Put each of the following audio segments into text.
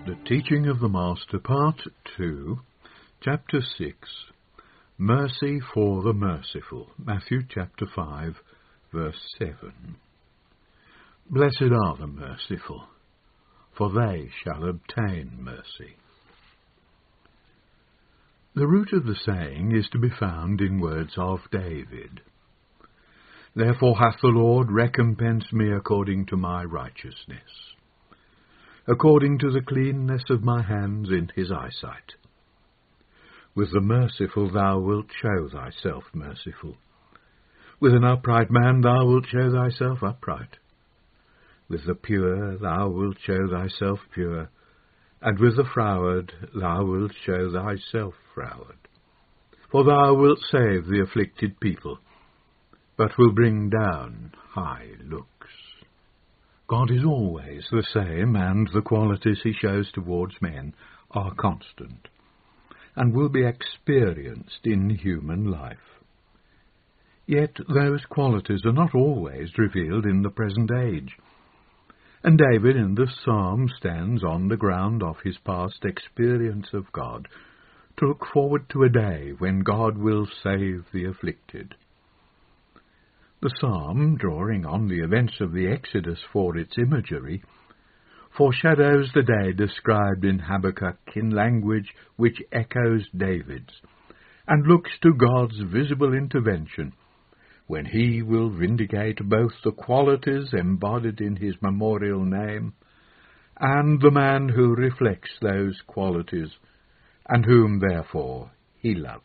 The Teaching of the Master, Part 2, Chapter 6, Mercy for the Merciful, Matthew chapter 5, verse 7. Blessed are the merciful, for they shall obtain mercy. The root of the saying is to be found in words of David. Therefore hath the Lord recompensed me according to my righteousness, according to the cleanness of my hands in his eyesight. With the merciful thou wilt show thyself merciful. With an upright man thou wilt show thyself upright. With the pure thou wilt show thyself pure, and with the froward thou wilt show thyself froward. For thou wilt save the afflicted people, but will bring down high looks. God is always the same, and the qualities he shows towards men are constant, and will be experienced in human life. Yet those qualities are not always revealed in the present age, and David in the psalm stands on the ground of his past experience of God to look forward to a day when God will save the afflicted. The psalm, drawing on the events of the Exodus for its imagery, foreshadows the day described in Habakkuk in language which echoes David's, and looks to God's visible intervention, when he will vindicate both the qualities embodied in his memorial name, and the man who reflects those qualities, and whom, therefore, he loves.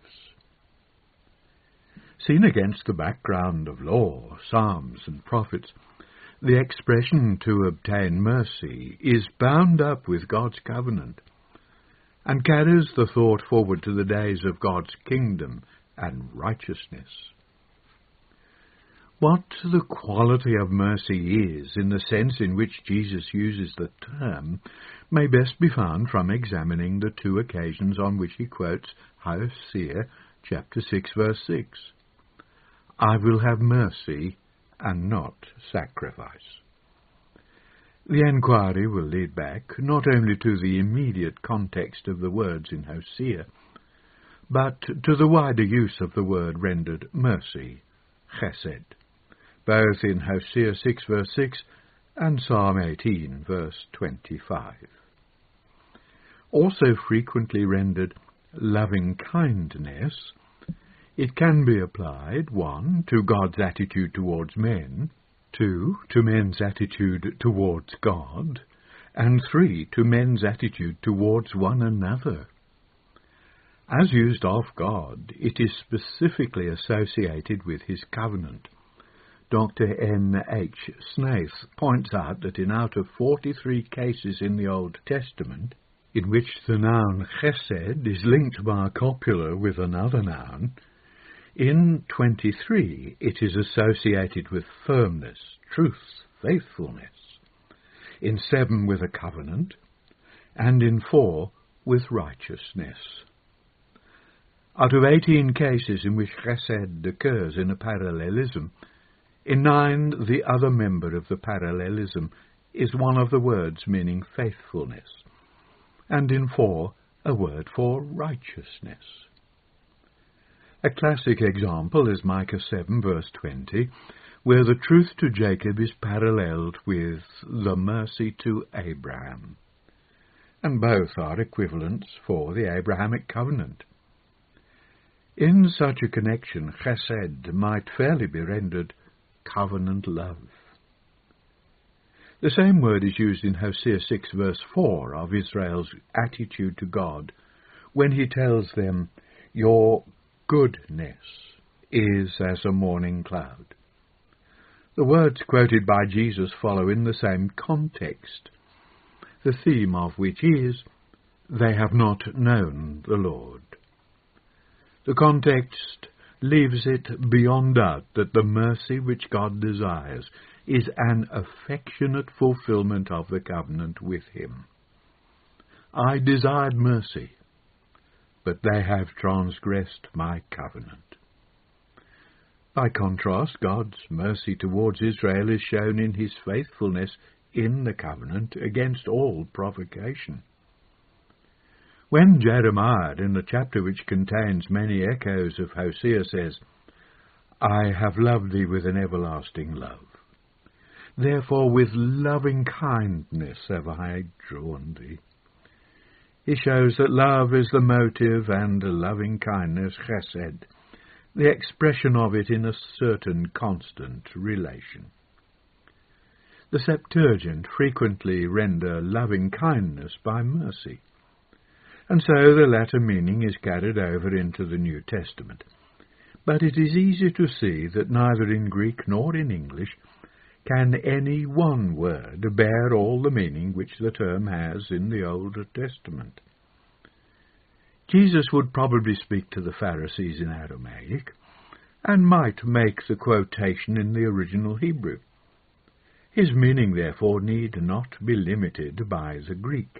Seen against the background of law, psalms, and prophets, the expression to obtain mercy is bound up with God's covenant, and carries the thought forward to the days of God's kingdom and righteousness. What the quality of mercy is, in the sense in which Jesus uses the term, may best be found from examining the two occasions on which he quotes Hosea chapter 6, verse 6. I will have mercy and not sacrifice. The enquiry will lead back not only to the immediate context of the words in Hosea, but to the wider use of the word rendered mercy, chesed, both in Hosea 6 verse 6 and Psalm 18 verse 25. Also frequently rendered loving kindness, it can be applied, 1, to God's attitude towards men, 2, to men's attitude towards God, and 3, to men's attitude towards one another. As used of God, it is specifically associated with his covenant. Dr. N. H. Snaith points out that out of 43 cases in the Old Testament, in which the noun chesed is linked by a copula with another noun, in 23 it is associated with firmness, truth, faithfulness, in 7 with a covenant, and in 4 with righteousness. Out of 18 cases in which chesed occurs in a parallelism, in 9 the other member of the parallelism is one of the words meaning faithfulness, and in 4 a word for righteousness. A classic example is Micah 7 verse 20, where the truth to Jacob is paralleled with the mercy to Abraham, and both are equivalents for the Abrahamic covenant. In such a connection, chesed might fairly be rendered covenant love. The same word is used in Hosea 6 verse 4 of Israel's attitude to God, when he tells them, your goodness is as a morning cloud. The words quoted by Jesus follow in the same context, the theme of which is, they have not known the Lord. The context leaves it beyond doubt that the mercy which God desires is an affectionate fulfillment of the covenant with him. I desired mercy, but they have transgressed my covenant. By contrast, God's mercy towards Israel is shown in his faithfulness in the covenant against all provocation. When Jeremiah, in the chapter which contains many echoes of Hosea, says, "I have loved thee with an everlasting love. Therefore with loving kindness have I drawn thee," he shows that love is the motive and loving kindness, chesed, the expression of it in a certain constant relation. The Septuagint frequently render loving kindness by mercy, and so the latter meaning is carried over into the New Testament. But it is easy to see that neither in Greek nor in English can any one word bear all the meaning which the term has in the Old Testament. Jesus would probably speak to the Pharisees in Aramaic, and might make the quotation in the original Hebrew. His meaning, therefore, need not be limited by the Greek.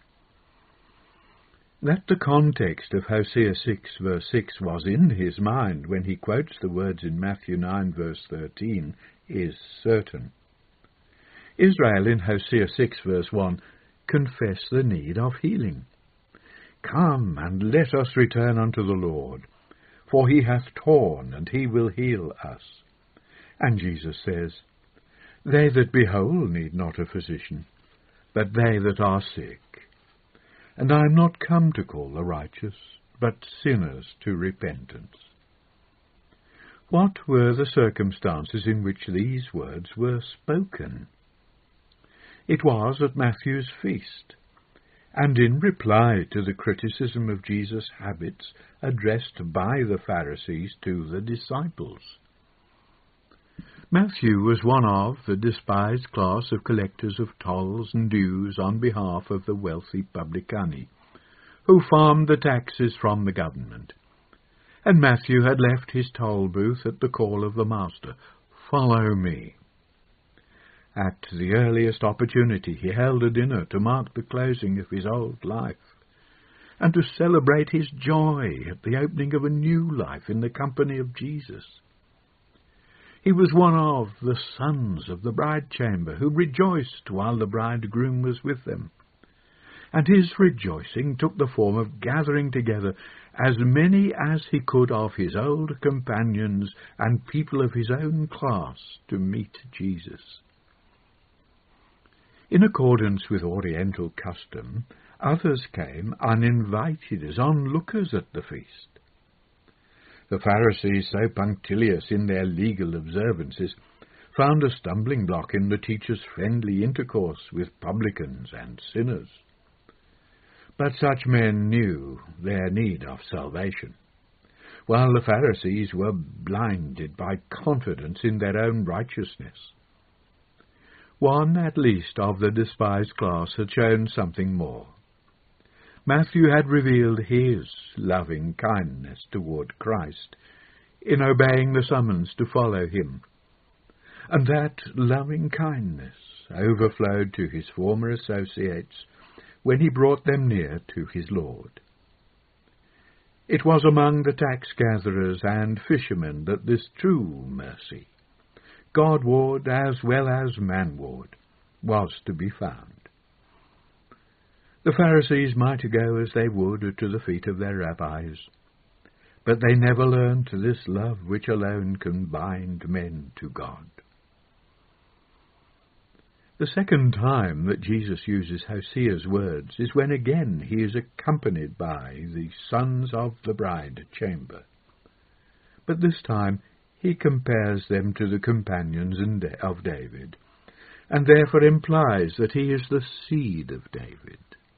That the context of Hosea 6, verse 6 was in his mind when he quotes the words in Matthew 9, verse 13, is certain. Israel in Hosea 6, verse 1, confess the need of healing. "Come, and let us return unto the Lord, for he hath torn, and he will heal us." And Jesus says, "They that be whole need not a physician, but they that are sick. And I am not come to call the righteous, but sinners to repentance." What were the circumstances in which these words were spoken? It was at Matthew's feast, and in reply to the criticism of Jesus' habits addressed by the Pharisees to the disciples. Matthew was one of the despised class of collectors of tolls and dues on behalf of the wealthy publicani, who farmed the taxes from the government. And Matthew had left his toll booth at the call of the Master, "Follow me." At the earliest opportunity he held a dinner to mark the closing of his old life, and to celebrate his joy at the opening of a new life in the company of Jesus. He was one of the sons of the bride chamber who rejoiced while the bridegroom was with them. And his rejoicing took the form of gathering together as many as he could of his old companions and people of his own class to meet Jesus. In accordance with Oriental custom, others came uninvited as onlookers at the feast. The Pharisees, so punctilious in their legal observances, found a stumbling block in the teacher's friendly intercourse with publicans and sinners. But such men knew their need of salvation, while the Pharisees were blinded by confidence in their own righteousness. One, at least, of the despised class had shown something more. Matthew had revealed his loving kindness toward Christ in obeying the summons to follow him, and that loving kindness overflowed to his former associates when he brought them near to his Lord. It was among the tax-gatherers and fishermen that this true mercy, Godward as well as manward, was to be found. The Pharisees might go as they would to the feet of their rabbis, but they never learned this love which alone can bind men to God. The second time that Jesus uses Hosea's words is when again he is accompanied by the sons of the bride chamber. But this time he compares them to the companions of David, and therefore implies that he is the seed of David.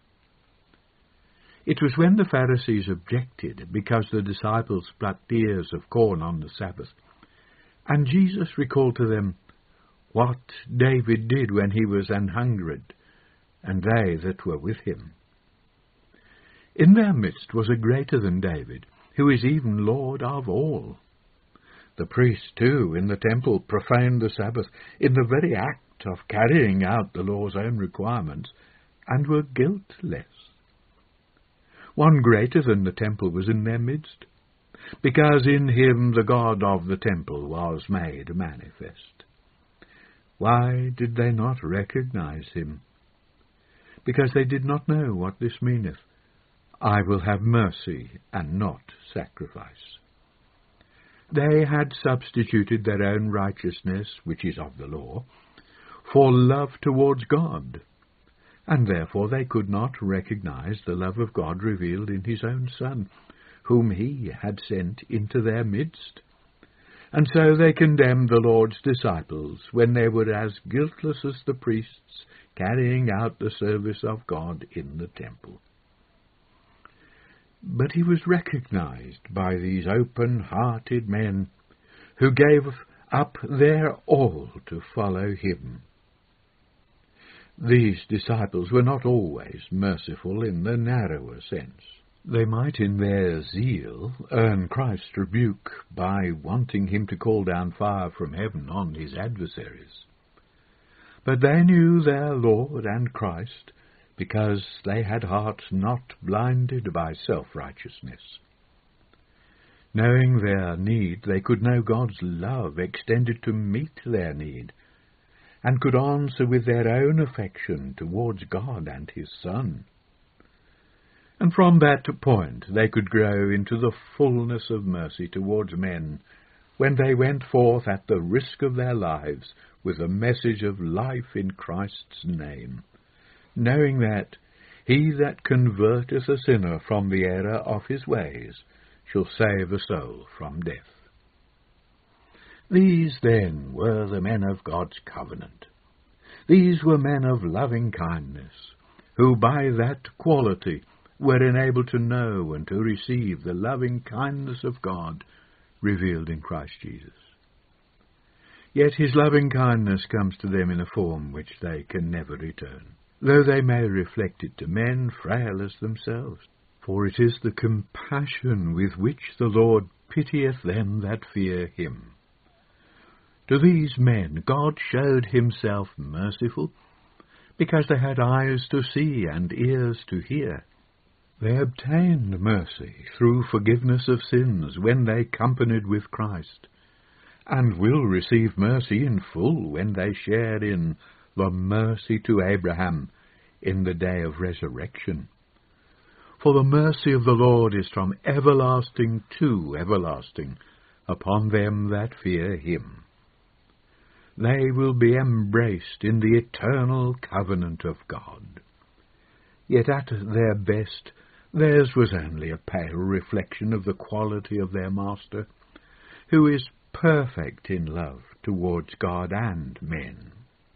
It was when the Pharisees objected because the disciples plucked ears of corn on the Sabbath, and Jesus recalled to them what David did when he was an hungered, and they that were with him. In their midst was a greater than David, who is even Lord of all. The priests, too, in the temple profaned the Sabbath in the very act of carrying out the law's own requirements, and were guiltless. One greater than the temple was in their midst, because in him the God of the temple was made manifest. Why did they not recognize him? Because they did not know what this meaneth. I will have mercy and not sacrifice. They had substituted their own righteousness, which is of the law, for love towards God, and therefore they could not recognize the love of God revealed in his own Son, whom he had sent into their midst. And so they condemned the Lord's disciples when they were as guiltless as the priests carrying out the service of God in the temple. But he was recognized by these open-hearted men who gave up their all to follow him. These disciples were not always merciful in the narrower sense. They might in their zeal earn Christ's rebuke by wanting him to call down fire from heaven on his adversaries. But they knew their Lord and Christ because they had hearts not blinded by self-righteousness. Knowing their need, they could know God's love extended to meet their need, and could answer with their own affection towards God and his Son. And from that point they could grow into the fullness of mercy towards men when they went forth at the risk of their lives with a message of life in Christ's name, knowing that he that converteth a sinner from the error of his ways shall save a soul from death. These, then, were the men of God's covenant. These were men of loving kindness, who by that quality were enabled to know and to receive the loving kindness of God revealed in Christ Jesus. Yet his loving kindness comes to them in a form which they can never return, though they may reflect it to men frail as themselves. For it is the compassion with which the Lord pitieth them that fear him. To these men God showed himself merciful, because they had eyes to see and ears to hear. They obtained mercy through forgiveness of sins when they companied with Christ, and will receive mercy in full when they share in the mercy to Abraham in the day of resurrection. For the mercy of the Lord is from everlasting to everlasting upon them that fear him. They will be embraced in the eternal covenant of God. Yet at their best, theirs was only a pale reflection of the quality of their Master, who is perfect in love towards God and men.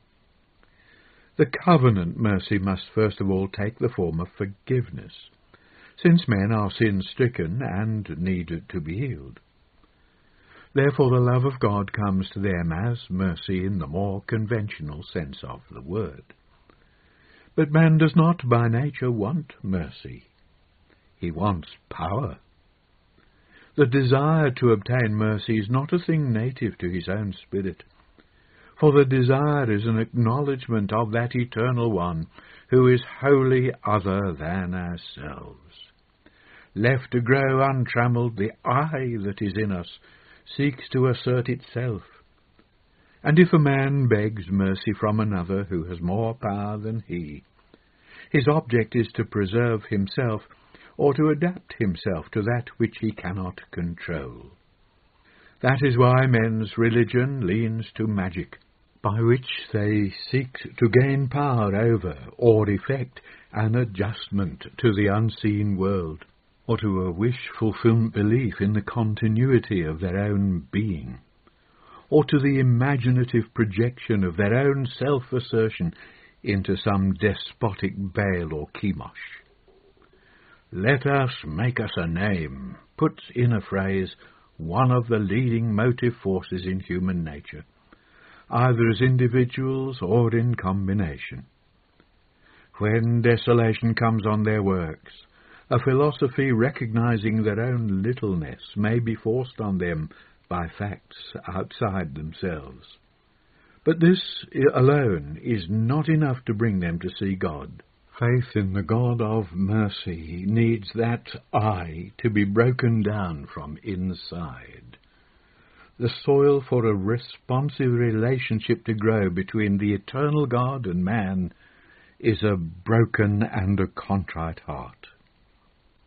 The covenant mercy must first of all take the form of forgiveness, since men are sin-stricken and need to be healed. Therefore the love of God comes to them as mercy in the more conventional sense of the word. But man does not by nature want mercy. He wants power. The desire to obtain mercy is not a thing native to his own spirit, for the desire is an acknowledgement of that Eternal One who is wholly other than ourselves. Left to grow untrammelled, the I that is in us seeks to assert itself. And if a man begs mercy from another who has more power than he, his object is to preserve himself or to adapt himself to that which he cannot control. That is why men's religion leans to magic, by which they seek to gain power over or effect an adjustment to the unseen world, or to a wish-fulfillment belief in the continuity of their own being, or to the imaginative projection of their own self-assertion into some despotic Baal or Chemosh. Let us make us a name puts in a phrase one of the leading motive forces in human nature, either as individuals or in combination. When desolation comes on their works, a philosophy recognizing their own littleness may be forced on them by facts outside themselves. But this alone is not enough to bring them to see God. Faith in the God of mercy needs that I to be broken down from inside. The soil for a responsive relationship to grow between the eternal God and man is a broken and a contrite heart.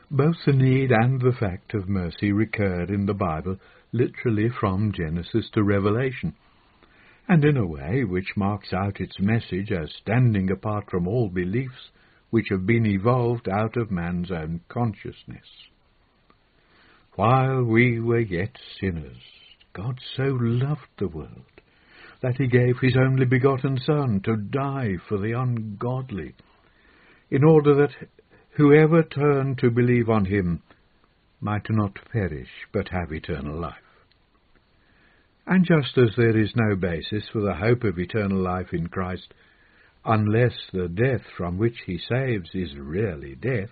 Both the need and the fact of mercy recur in the Bible literally from Genesis to Revelation, and in a way which marks out its message as standing apart from all beliefs which have been evolved out of man's own consciousness. While we were yet sinners, God so loved the world that he gave his only begotten Son to die for the ungodly, in order that whoever turned to believe on him might not perish but have eternal life. And just as there is no basis for the hope of eternal life in Christ unless the death from which he saves is really death,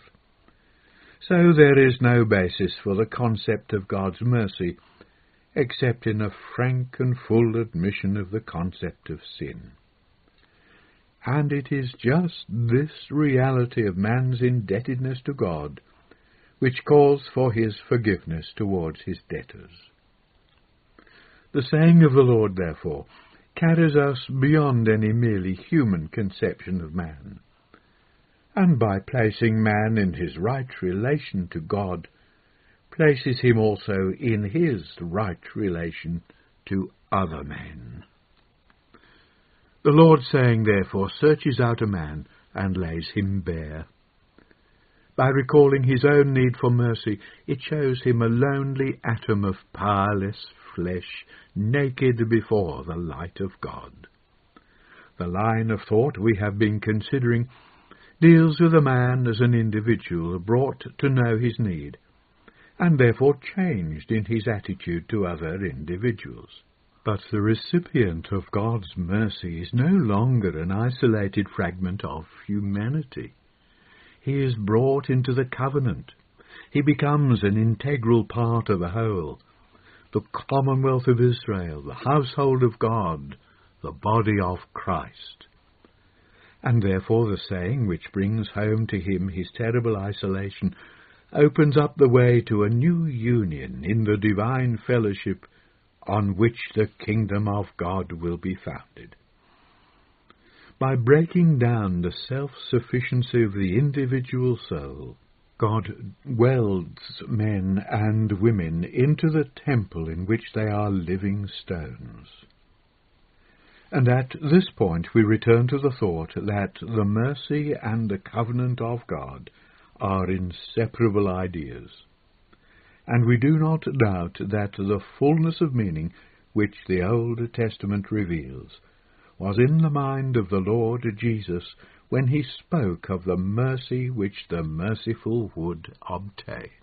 so there is no basis for the concept of God's mercy except in a frank and full admission of the concept of sin. And it is just this reality of man's indebtedness to God which calls for his forgiveness towards his debtors. The saying of the Lord, therefore, carries us beyond any merely human conception of man, and by placing man in his right relation to God, places him also in his right relation to other men. The Lord's saying, therefore, searches out a man and lays him bare. By recalling his own need for mercy, it shows him a lonely atom of powerless flesh, naked before the light of God. The line of thought we have been considering deals with a man as an individual brought to know his need, and therefore changed in his attitude to other individuals. But the recipient of God's mercy is no longer an isolated fragment of humanity. He is brought into the covenant. He becomes an integral part of the whole, the commonwealth of Israel, the household of God, the body of Christ. And therefore the saying which brings home to him his terrible isolation opens up the way to a new union in the divine fellowship on which the kingdom of God will be founded. By breaking down the self-sufficiency of the individual soul, God welds men and women into the temple in which they are living stones. And at this point we return to the thought that the mercy and the covenant of God are inseparable ideas. And we do not doubt that the fullness of meaning which the Old Testament reveals was in the mind of the Lord Jesus when he spoke of the mercy which the merciful would obtain.